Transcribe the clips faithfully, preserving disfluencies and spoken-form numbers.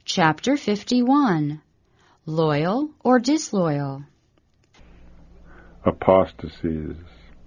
Chapter fifty-one. Loyal or Disloyal? Apostasies.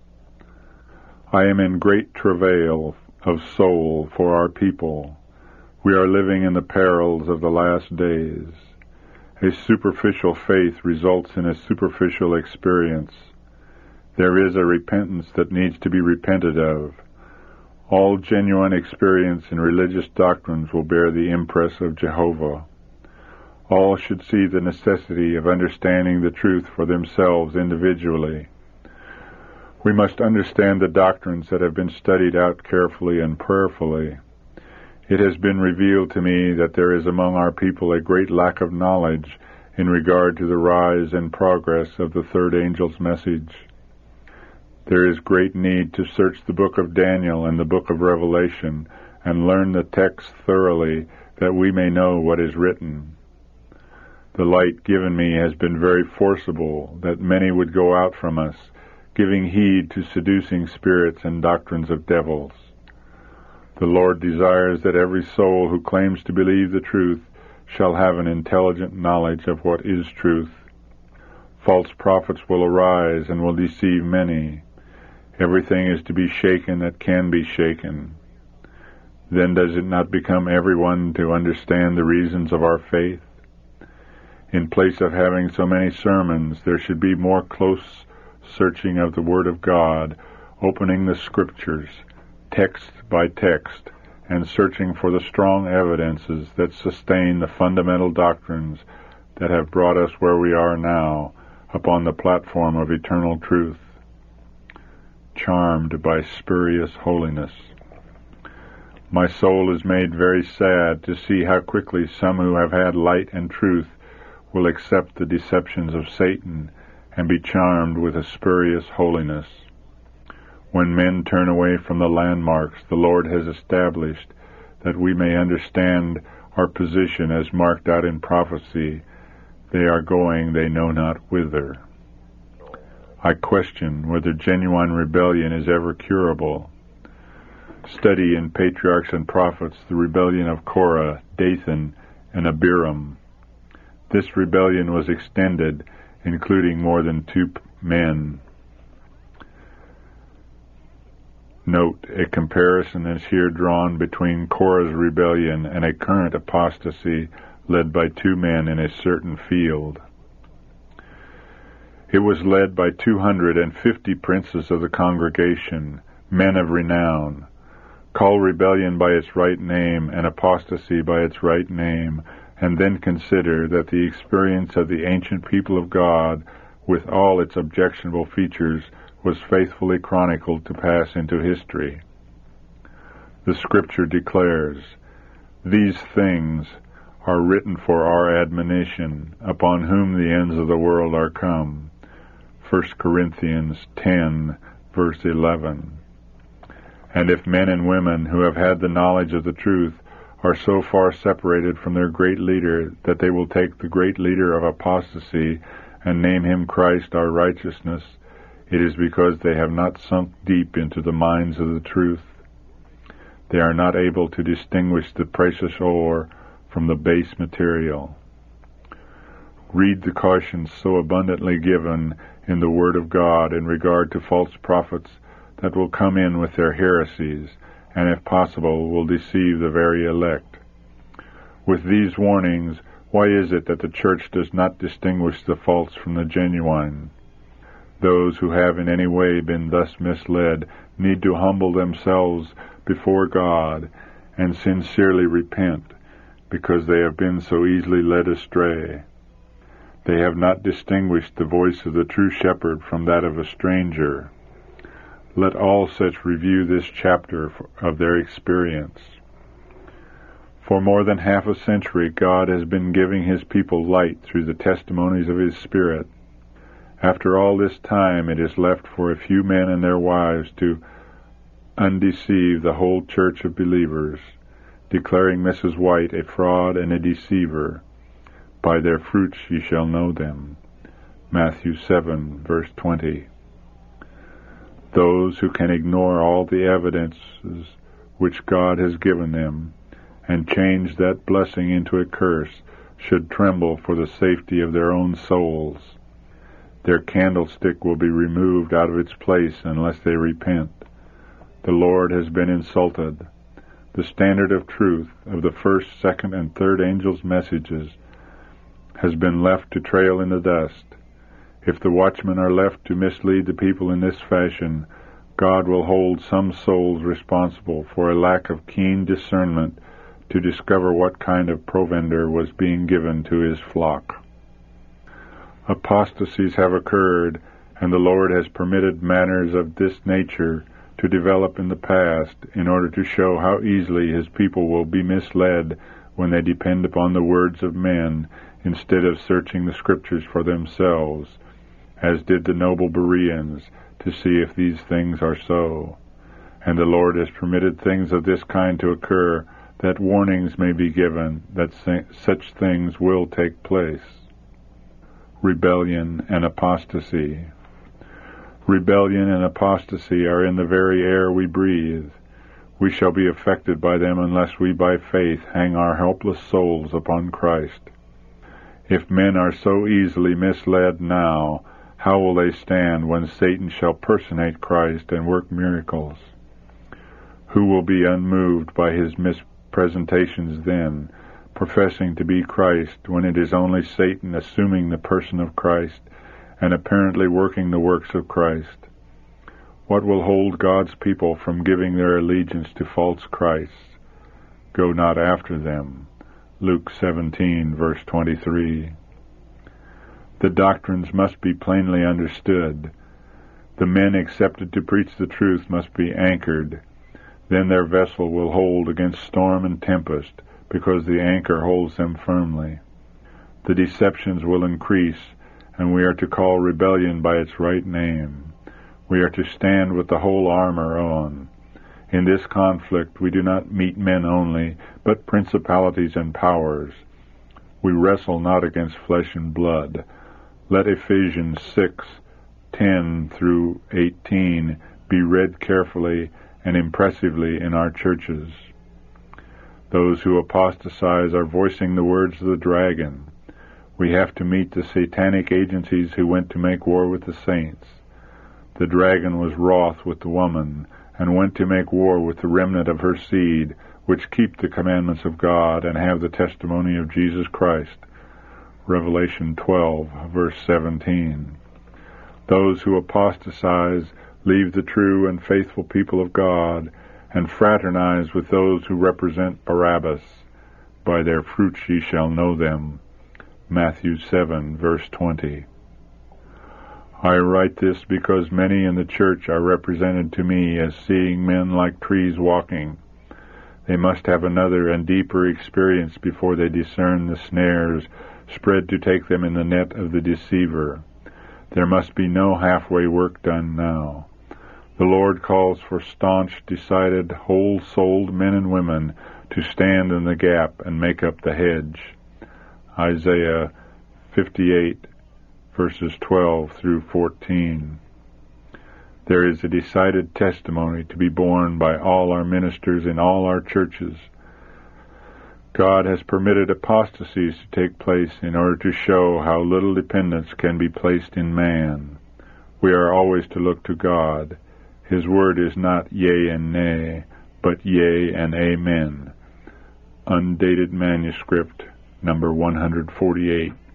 I am in great travail of soul for our people. We are living in the perils of the last days. A superficial faith results in a superficial experience. There is a repentance that needs to be repented of. All genuine experience in religious doctrines will bear the impress of Jehovah. All should see the necessity of understanding the truth for themselves individually. We must understand the doctrines that have been studied out carefully and prayerfully. It has been revealed to me that there is among our people a great lack of knowledge in regard to the rise and progress of the third angel's message. There is great need to search the book of Daniel and the book of Revelation and learn the text thoroughly that we may know what is written. The light given me has been very forcible that many would go out from us, giving heed to seducing spirits and doctrines of devils. The Lord desires that every soul who claims to believe the truth shall have an intelligent knowledge of what is truth. False prophets will arise and will deceive many. Everything is to be shaken that can be shaken. Then does it not become everyone to understand the reasons of our faith? In place of having so many sermons, there should be more close searching of the Word of God, opening the Scriptures, text by text, and searching for the strong evidences that sustain the fundamental doctrines that have brought us where we are now, upon the platform of eternal truth. Charmed by spurious holiness. My soul is made very sad to see how quickly some who have had light and truth will accept the deceptions of Satan and be charmed with a spurious holiness. When men turn away from the landmarks the Lord has established, that we may understand our position as marked out in prophecy, they are going they know not whither. I question whether genuine rebellion is ever curable. Study in Patriarchs and Prophets the rebellion of Korah, Dathan, and Abiram. This rebellion was extended, including more than two men. Note, a comparison is here drawn between Korah's rebellion and a current apostasy led by two men in a certain field. It was led by two hundred and fifty princes of the congregation, men of renown. Call rebellion by its right name and apostasy by its right name, and then consider that the experience of the ancient people of God, with all its objectionable features, was faithfully chronicled to pass into history. The Scripture declares, "These things are written for our admonition, upon whom the ends of the world are come." First Corinthians ten, verse eleven. And if men and women who have had the knowledge of the truth are so far separated from their great leader that they will take the great leader of apostasy and name him Christ our righteousness, it is because they have not sunk deep into the mines of the truth. They are not able to distinguish the precious ore from the base material. Read the cautions so abundantly given in the Word of God in regard to false prophets that will come in with their heresies, and if possible will deceive the very elect. With these warnings, why is it that the Church does not distinguish the false from the genuine? Those who have in any way been thus misled need to humble themselves before God and sincerely repent, because they have been so easily led astray. They have not distinguished the voice of the true shepherd from that of a stranger. Let all such review this chapter of their experience. For more than half a century, God has been giving his people light through the testimonies of his Spirit. After all this time, it is left for a few men and their wives to undeceive the whole church of believers, declaring Missus White a fraud and a deceiver. By their fruits ye shall know them. Matthew seven, verse twenty. Those who can ignore all the evidences which God has given them, and change that blessing into a curse, should tremble for the safety of their own souls. Their candlestick will be removed out of its place unless they repent. The Lord has been insulted. The standard of truth of the first, second, and third angels' messages has been left to trail in the dust. If the watchmen are left to mislead the people in this fashion, God will hold some souls responsible for a lack of keen discernment to discover what kind of provender was being given to his flock. Apostasies have occurred, and the Lord has permitted matters of this nature to develop in the past in order to show how easily his people will be misled when they depend upon the words of men instead of searching the Scriptures for themselves, as did the noble Bereans, to see if these things are so. And the Lord has permitted things of this kind to occur, that warnings may be given that such things will take place. Rebellion and apostasy. Rebellion and apostasy are in the very air we breathe. We shall be affected by them unless we by faith hang our helpless souls upon Christ. If men are so easily misled now, how will they stand when Satan shall personate Christ and work miracles? Who will be unmoved by his mispresentations then, professing to be Christ when it is only Satan assuming the person of Christ and apparently working the works of Christ? What will hold God's people from giving their allegiance to false Christs? Go not after them. Luke seventeen, verse twenty-three. The doctrines must be plainly understood. The men accepted to preach the truth must be anchored. Then their vessel will hold against storm and tempest, because the anchor holds them firmly. The deceptions will increase, and we are to call rebellion by its right name. We are to stand with the whole armor on. In this conflict we do not meet men only, but principalities and powers. We wrestle not against flesh and blood. Let Ephesians six, ten through eighteen be read carefully and impressively in our churches. Those who apostatize are voicing the words of the dragon. We have to meet the satanic agencies who went to make war with the saints. The dragon was wroth with the woman, and went to make war with the remnant of her seed, which keep the commandments of God and have the testimony of Jesus Christ. Revelation twelve, verse seventeen. Those who apostatize leave the true and faithful people of God, and fraternize with those who represent Barabbas. By their fruits ye shall know them. Matthew seven, verse twenty. I write this because many in the church are represented to me as seeing men like trees walking. They must have another and deeper experience before they discern the snares spread to take them in the net of the deceiver. There must be no halfway work done now. The Lord calls for staunch, decided, whole-souled men and women to stand in the gap and make up the hedge. Isaiah fifty-eight, verses twelve through fourteen. There is a decided testimony to be borne by all our ministers in all our churches. God has permitted apostasies to take place in order to show how little dependence can be placed in man. We are always to look to God. His word is not yea and nay, but yea and amen. Undated manuscript, number one hundred forty-eight.